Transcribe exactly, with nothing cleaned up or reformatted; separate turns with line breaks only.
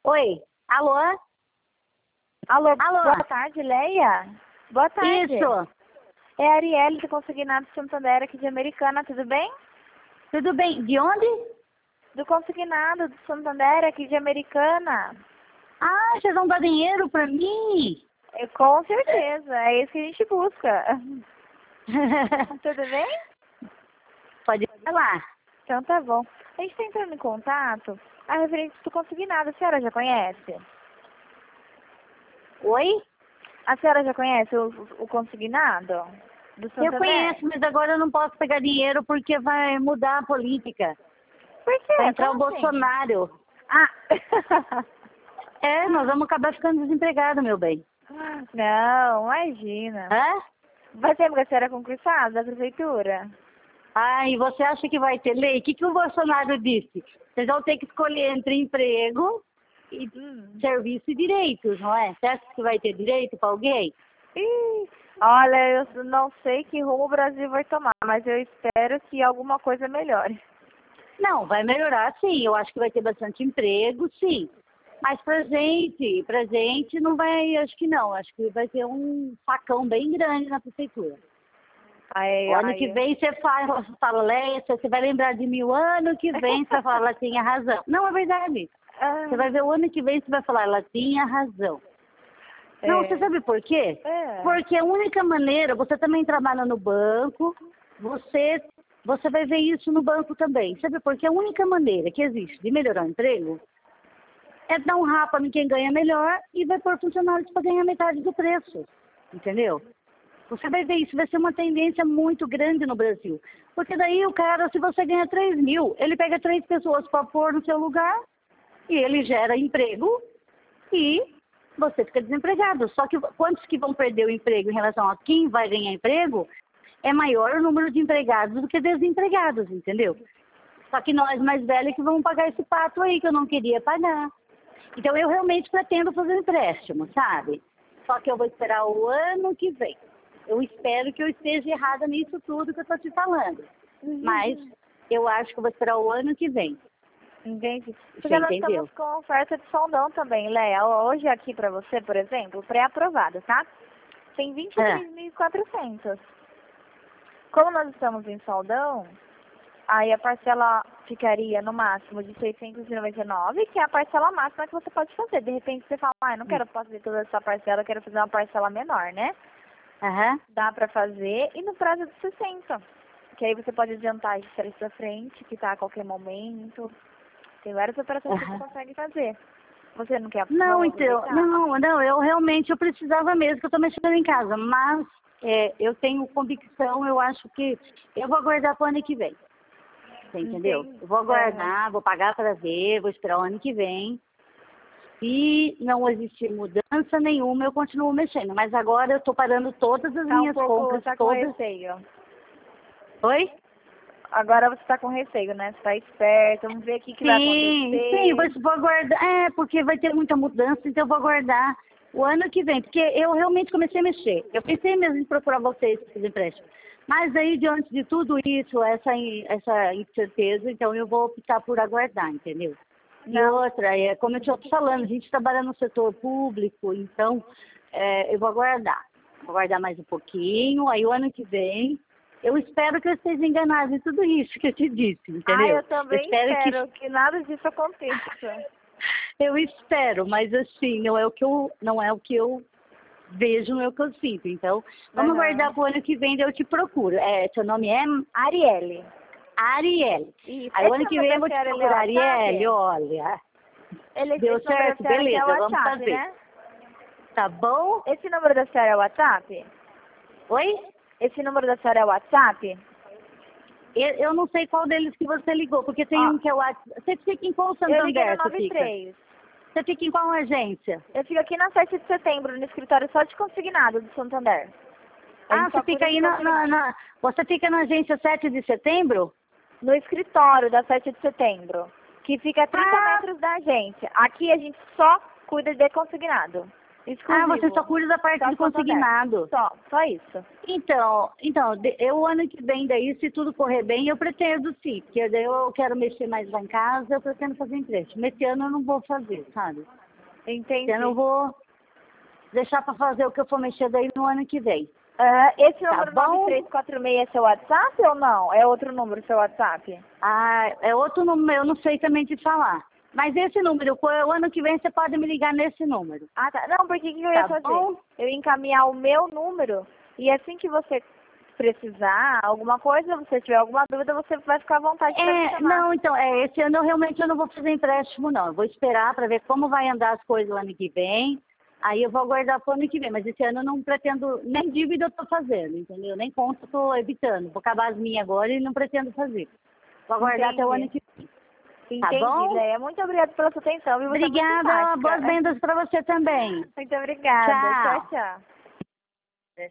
Oi, alô?
Alô,
Alô?
boa tarde, Leia. Boa tarde.
Isso,
É a Arielle do Consignado de Santander aqui de Americana, tudo bem?
tudo bem? De onde?
Do Consignado de Santander aqui de Americana.
Ah, vocês vão dar dinheiro pra mim?
É, com certeza, é isso que a gente busca. Tudo bem?
Pode falar.
Então tá bom. A gente está entrando em contato a referente do Consignado. A senhora já conhece?
Oi?
A senhora já conhece o, o Consignado do Santander?
Eu conheço, mas agora eu não posso pegar dinheiro porque vai mudar a política.
Por quê?
Vai entrar
Como
o
assim?
Bolsonaro.
Ah!
É, nós vamos acabar ficando desempregados, meu bem.
Não, imagina.
Hã?
Vai ter porque a senhora é concursada da prefeitura?
Ah, e você acha que vai ter lei? O que, que o Bolsonaro disse? Vocês vão ter que escolher entre emprego e
Hum.
serviço e direitos, não é? Você acha que vai ter direito para alguém?
Ih, olha, eu não sei que rumo o Brasil vai tomar, mas eu espero que alguma coisa melhore.
Não, vai melhorar sim. Eu acho que vai ter bastante emprego, sim. Mas pra gente, pra gente não vai, acho que não. Acho que vai ter um facão bem grande na prefeitura.
Ai,
O ano
ai.
que vem você fala, fala Leia, você vai lembrar de mim o ano que vem, você vai falar, ela tinha razão. Não, é verdade.
Ah,
Você vai ver o ano que vem, você vai falar, ela tinha razão. Não,
é.
você sabe por quê?
É.
Porque a única maneira, você também trabalha no banco, você, você vai ver isso no banco também. Sabe por quê? A única maneira que existe de melhorar o emprego é dar um rapa em quem ganha melhor e vai pôr funcionários para ganhar metade do preço. Entendeu? Você vai ver isso, vai ser uma tendência muito grande no Brasil. Porque daí o cara, se você ganha três mil, ele pega três pessoas para pôr no seu lugar e ele gera emprego e você fica desempregado. Só que quantos que vão perder o emprego em relação a quem vai ganhar emprego, é maior o número de empregados do que desempregados, entendeu? Só que nós mais velhos que vamos pagar esse pato aí que eu não queria pagar. Então eu realmente pretendo fazer um empréstimo, sabe? Só que eu vou esperar o ano que vem. Eu espero que eu esteja errada nisso tudo que eu estou te falando.
Uhum.
Mas eu acho que eu vou esperar o ano que vem.
Entendi.
Você
Porque nós
entendeu?
estamos com oferta de soldão também, Leia. Hoje aqui pra você, por exemplo, pré-aprovado, tá? Tem vinte e três mil e quatrocentos. Como nós estamos em soldão, aí a parcela ficaria no máximo de seiscentos e noventa e nove, que é a parcela máxima que você pode fazer. De repente você fala, ah, eu não quero fazer toda essa parcela, eu quero fazer uma parcela menor, né?
Aham.
Dá pra fazer e no prazo de sessenta. Que aí você pode adiantar de trás pra frente, quitar a qualquer momento. Tem várias operações que
Aham.
você consegue fazer. Você não quer
Não,
vamos
então,
aproveitar?
não, não, eu realmente eu precisava mesmo, que eu estou mexendo em casa, mas é, eu tenho convicção, eu acho que eu vou aguardar para o ano que vem. Você entendeu?
Entendi.
Eu vou aguardar, vou pagar para ver, vou esperar o ano que vem. Se não existir mudança nenhuma, eu continuo mexendo. Mas agora eu estou parando todas as
Tá um
minhas
pouco,
compras,
tá com
todas.
receio.
Oi?
Agora você tá com receio, né? Você tá esperto, vamos ver o que, que vai
Sim, sim, vou,
acontecer.
vou aguardar. É, porque vai ter muita mudança, então eu vou aguardar o ano que vem. Porque eu realmente comecei a mexer. Eu pensei mesmo em procurar vocês para fazer empréstimo. Mas aí, diante de tudo isso, essa, in- essa incerteza, então eu vou optar por aguardar, entendeu? E
Não.
outra, é, como eu estou falando, a gente trabalha no setor público, então é, eu vou aguardar. Vou aguardar mais um pouquinho, aí o ano que vem, eu espero que eu esteja enganada em tudo isso que eu te disse,
Ah,
entendeu?
eu
Eu
também
espero que
espero que nada disso aconteça.
eu espero, mas assim, não é o que eu, não é o que eu vejo, não é o que eu sinto. Então, vamos
Aham.
aguardar para o ano que vem, daí eu te procuro. É, seu nome é
Arielle.
Arielle.
Isso.
Aí o
Esse
ano que
número
vem eu
da
vou te
senhora, ele é
procurar. Arielle,
WhatsApp?
olha,
Ele,
deu
esse número da
certo?
senhora aqui é
Beleza, vamos
WhatsApp,
fazer.
né?
Tá bom?
Esse número da senhora é WhatsApp?
Oi?
Esse número da senhora é WhatsApp?
Eu, eu não sei qual deles que você ligou, porque tem
Ó,
um que é o WhatsApp. Você fica em qual
eu liguei no
Santander, você
nove
fica?
três.
Você fica em qual agência?
Eu fico aqui na sete de setembro, no escritório só de consignado do Santander. A
Ah,
gente
você
só
fica
cuida de
aí na, na,
consignado.
na- Você fica na agência sete de setembro?
No escritório da sete de setembro, que fica a trinta
Ah,
metros da agência. Aqui a gente só cuida de consignado. Exclusivo.
Ah, você só cuida da parte
Só
de
se for
consignado.
Só, só isso.
Então, então, de- eu ano que vem daí, se tudo correr bem, eu pretendo sim, porque daí eu quero mexer mais lá em casa, eu pretendo fazer empréstimo. Esse ano eu não vou fazer, sabe?
Entendi.
Esse ano eu vou deixar para fazer o que eu for mexer daí no ano que vem.
Ah, esse
Tá
número
bom?
nove três quatro seis é seu WhatsApp ou não? É outro número seu WhatsApp?
Ah, é outro número, eu não sei também te falar. Mas esse número, o ano que vem você pode me ligar nesse número.
Ah, tá. Não, porque o que eu ia
Tá
fazer?
bom?
Eu ia encaminhar o meu número e assim que você precisar alguma coisa, se você tiver alguma dúvida, você vai ficar à vontade para me
É,
chamar.
não, então, é, esse ano eu realmente eu não vou fazer empréstimo, não. Eu vou esperar para ver como vai andar as coisas o ano que vem. Aí eu vou aguardar para o ano que vem. Mas esse ano eu não pretendo, nem dívida eu estou fazendo, entendeu? Nem conta eu estou evitando. Vou acabar as minhas agora e não pretendo fazer. Vou aguardar
Entendi.
até o ano que vem. Tá
Entendi,
bom?
Leia. Muito obrigada pela sua atenção, viu? Você é muito
Obrigada,
simpática.
boas vendas para você também.
Muito obrigada.
Tchau.
Tchau, tchau.